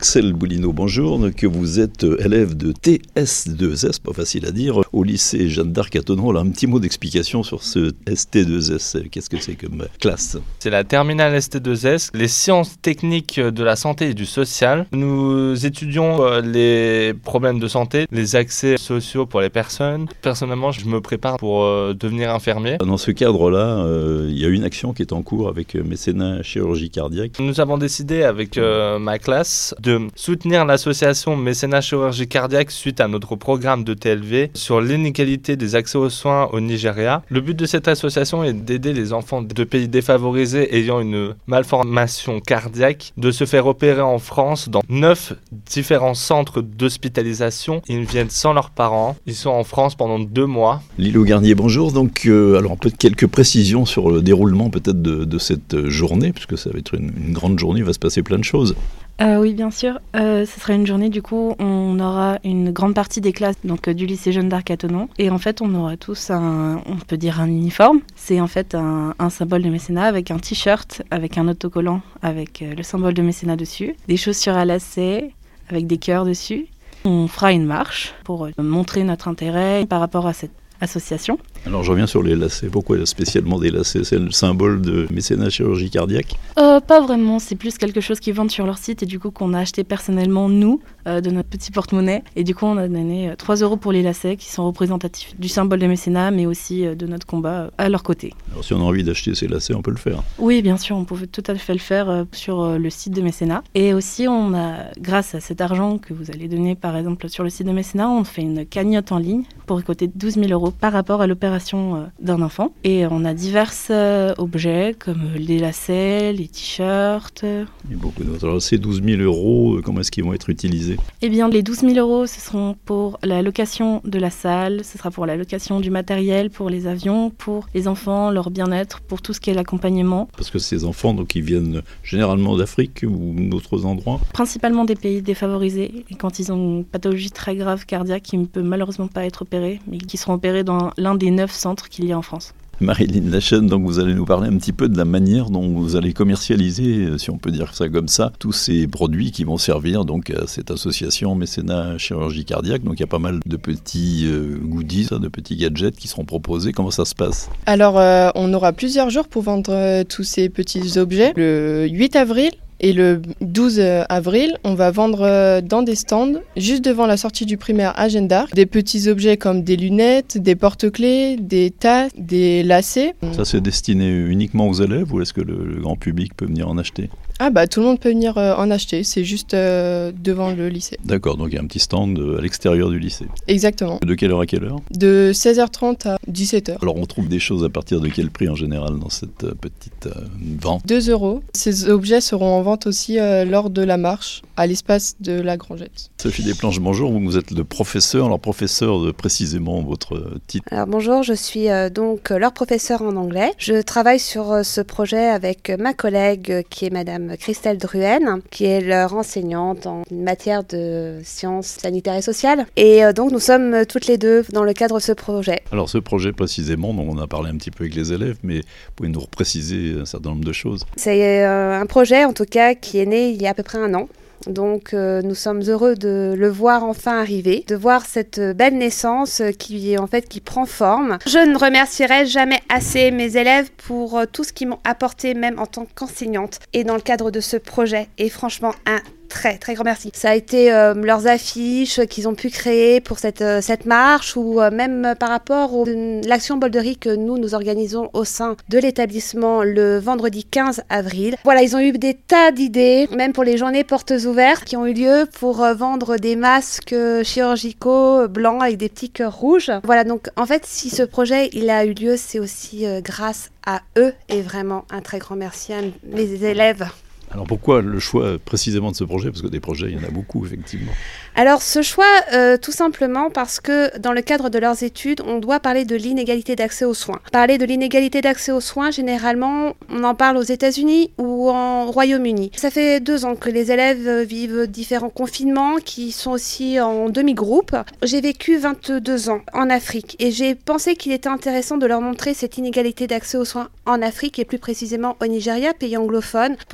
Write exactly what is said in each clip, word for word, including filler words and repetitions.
Axel Boulino, bonjour, que vous êtes élève de T S deux S, pas facile à dire, au lycée Jeanne d'Arc à Thonon. Alors, un petit mot d'explication sur ce S T deux S. Qu'est-ce que c'est comme classe ? C'est la terminale S T deux S, les sciences techniques de la santé et du social. Nous étudions les problèmes de santé, les accès sociaux pour les personnes. Personnellement, je me prépare pour devenir infirmier. Dans ce cadre-là, euh, il y a une action qui est en cours avec Mécénat Chirurgie Cardiaque. Nous avons décidé avec euh, ma classe de soutenir l'association Mécénat Chirurgie Cardiaque suite à notre programme de T L V sur l'inégalité des accès aux soins au Nigeria. Le but de cette association est d'aider les enfants de pays défavorisés ayant une malformation cardiaque de se faire opérer en France dans neuf différents centres d'hospitalisation. Ils viennent sans leurs parents. Ils sont en France pendant deux mois. Lilo Garnier, bonjour. Donc, euh, alors peut-être quelques précisions sur le déroulement peut-être de, de cette journée, puisque ça va être une, une grande journée, il va se passer plein de choses. Euh, oui, bien sûr. Euh, ce sera une journée, du coup, on aura une grande partie des classes donc, euh, du lycée Jeanne d'Arc à Thonon. Et en fait, on aura tous un, on peut dire un uniforme. C'est en fait un, un symbole de mécénat avec un t-shirt, avec un autocollant, avec euh, le symbole de mécénat dessus. Des chaussures à lacets, avec des cœurs dessus. On fera une marche pour euh, montrer notre intérêt par rapport à cette association. Alors je reviens sur les lacets. Pourquoi spécialement des lacets ? C'est le symbole de Mécénat Chirurgie Cardiaque ? euh, Pas vraiment, c'est plus quelque chose qu'ils vendent sur leur site et du coup qu'on a acheté personnellement nous, euh, de notre petit porte-monnaie. Et du coup on a donné euh, trois euros pour les lacets qui sont représentatifs du symbole de mécénat mais aussi euh, de notre combat euh, à leur côté. Alors si on a envie d'acheter ces lacets, on peut le faire ? Oui bien sûr, on peut tout à fait le faire euh, sur euh, le site de mécénat. Et aussi on a, grâce à cet argent que vous allez donner par exemple sur le site de mécénat, on fait une cagnotte en ligne pour récolter douze mille euros par rapport à l'opération d'un enfant. Et on a divers euh, objets comme les lacets, les t-shirts. Et beaucoup d'autres. Alors ces douze mille euros, comment est-ce qu'ils vont être utilisés ? Eh bien les douze mille euros, ce seront pour la location de la salle, ce sera pour la location du matériel, pour les avions, pour les enfants, leur bien-être, pour tout ce qui est l'accompagnement. Parce que ces enfants, donc, ils viennent généralement d'Afrique ou d'autres endroits ? Principalement des pays défavorisés. Et quand ils ont une pathologie très grave cardiaque qui ne peut malheureusement pas être opérée, mais qui seront opérés dans l'un des neuf centres qu'il y a en France. Marilyn Lachaine, donc vous allez nous parler un petit peu de la manière dont vous allez commercialiser, si on peut dire ça comme ça, tous ces produits qui vont servir donc à cette association Mécénat Chirurgie Cardiaque. Donc il y a pas mal de petits euh, goodies, de petits gadgets qui seront proposés. Comment ça se passe ? Alors euh, on aura plusieurs jours pour vendre euh, tous ces petits objets. Le huit avril, et le douze avril, on va vendre dans des stands, juste devant la sortie du primaire à Jeanne d'Arc, des petits objets comme des lunettes, des porte-clés, des tasses, des lacets. Ça, c'est destiné uniquement aux élèves ou est-ce que le, le grand public peut venir en acheter ? Ah bah tout le monde peut venir euh, en acheter, c'est juste euh, devant le lycée. D'accord, donc il y a un petit stand euh, à l'extérieur du lycée. Exactement. De quelle heure à quelle heure ? De seize heures trente à dix-sept heures. Alors on trouve des choses à partir de quel prix en général dans cette euh, petite euh, vente ? deux euros. Ces objets seront en vente aussi euh, lors de la marche à l'espace de la Grangette. Sophie Desplanches, bonjour, vous êtes le professeur, alors professeur de précisément votre euh, titre. Alors bonjour, je suis euh, donc leur professeur en anglais. Je travaille sur euh, ce projet avec ma collègue euh, qui est madame Christelle Druhen, qui est leur enseignante en matière de sciences sanitaires et sociales. Et euh, donc nous sommes toutes les deux dans le cadre de ce projet. Alors ce projet précisément, dont on a parlé un petit peu avec les élèves, mais vous pouvez nous repréciser un certain nombre de choses. C'est euh, un projet en tout cas qui est né il y a à peu près un an. Donc euh, nous sommes heureux de le voir enfin arriver, de voir cette belle naissance qui en fait qui prend forme. Je ne remercierai jamais assez mes élèves pour euh, tout ce qu'ils m'ont apporté même en tant qu'enseignante et dans le cadre de ce projet. Et franchement un très très grand merci. Ça a été euh, leurs affiches qu'ils ont pu créer pour cette, euh, cette marche ou euh, même euh, par rapport à l'action Bolderie que nous nous organisons au sein de l'établissement le vendredi quinze avril. Voilà, ils ont eu des tas d'idées, même pour les journées portes ouvertes qui ont eu lieu pour euh, vendre des masques chirurgicaux blancs avec des petits cœurs rouges. Voilà, donc en fait si ce projet il a eu lieu, c'est aussi euh, grâce à eux et vraiment un très grand merci à mes élèves. Alors pourquoi le choix précisément de ce projet ? Parce que des projets, il y en a beaucoup, effectivement. Alors ce choix, euh, tout simplement parce que dans le cadre de leurs études, on doit parler de l'inégalité d'accès aux soins. Parler de l'inégalité d'accès aux soins, généralement, on en parle aux États-Unis ou en Royaume-Uni. Ça fait deux ans que les élèves vivent différents confinements qui sont aussi en demi-groupe. J'ai vécu vingt-deux ans en Afrique et j'ai pensé qu'il était intéressant de leur montrer cette inégalité d'accès aux soins en Afrique et plus précisément au Nigeria, pays anglophone, pour qu'ils voient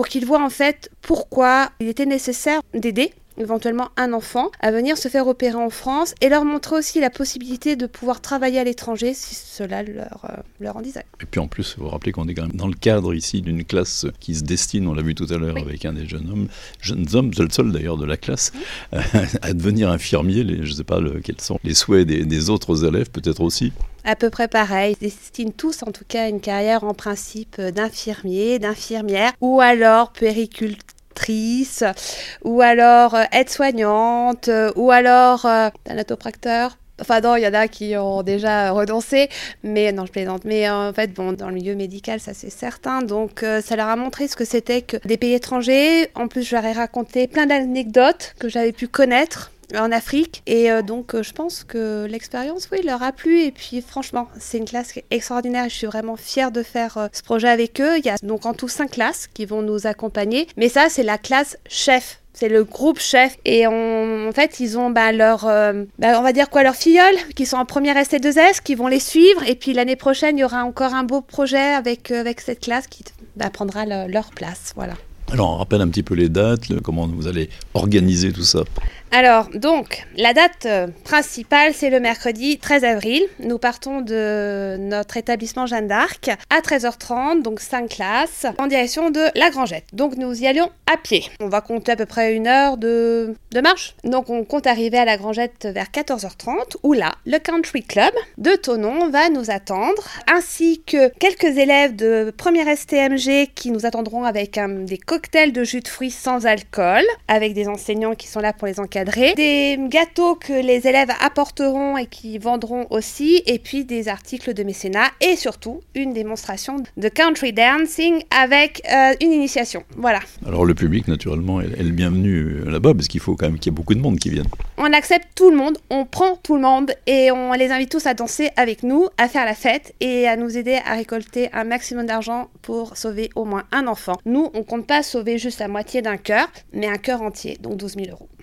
en fait pourquoi il était nécessaire d'aider éventuellement un enfant à venir se faire opérer en France et leur montrer aussi la possibilité de pouvoir travailler à l'étranger si cela leur, euh, leur en disait. Et puis en plus, vous vous rappelez qu'on est quand même dans le cadre ici d'une classe qui se destine, on l'a vu tout à l'heure oui. avec un des jeunes hommes, jeunes hommes, c'est le seul d'ailleurs de la classe, oui. à devenir infirmier. Les, je ne sais pas le, quels sont les souhaits des, des autres élèves, peut-être aussi. À peu près pareil. Ils destinent tous en tout cas à une carrière en principe d'infirmier, d'infirmière ou alors puériculteur ou alors euh, aide-soignante, euh, ou alors euh, thanatopracteur. Enfin non, il y en a qui ont déjà renoncé, mais non, je plaisante. Mais euh, en fait, bon, dans le milieu médical, ça c'est certain. Donc euh, ça leur a montré ce que c'était que des pays étrangers. En plus, je leur ai raconté plein d'anecdotes que j'avais pu connaître en Afrique. Et euh, donc, euh, je pense que l'expérience, oui, leur a plu. Et puis, franchement, c'est une classe qui est extraordinaire. Je suis vraiment fière de faire euh, ce projet avec eux. Il y a donc en tout cinq classes qui vont nous accompagner. Mais ça, c'est la classe chef. C'est le groupe chef. Et on, en fait, ils ont bah, leur, euh, bah, on va dire quoi, leurs filleuls qui sont en première S T deux S, qui vont les suivre. Et puis, l'année prochaine, il y aura encore un beau projet avec, euh, avec cette classe qui bah, prendra le, leur place. Voilà. Alors, on rappelle un petit peu les dates, le, comment vous allez organiser tout ça. Alors, donc, la date euh, principale, c'est le mercredi treize avril. Nous partons de notre établissement Jeanne d'Arc à treize heures trente, donc cinq classes, en direction de la Grangette. Donc, nous y allions à pied. On va compter à peu près une heure de, de marche. Donc, on compte arriver à la Grangette vers quatorze heures trente, où là, le Country Club de Thonon va nous attendre, ainsi que quelques élèves de première S T M G qui nous attendront avec um, des cocktails de jus de fruits sans alcool, avec des enseignants qui sont là pour les encadrer. Des gâteaux que les élèves apporteront et qui vendront aussi, et puis des articles de mécénat et surtout une démonstration de country dancing avec euh, une initiation. Voilà. Alors le public naturellement est, est le bienvenu là-bas parce qu'il faut quand même qu'il y ait beaucoup de monde qui vienne. On accepte tout le monde, on prend tout le monde et on les invite tous à danser avec nous, à faire la fête et à nous aider à récolter un maximum d'argent pour sauver au moins un enfant. Nous, on compte pas sauver juste la moitié d'un cœur, mais un cœur entier, donc douze mille euros.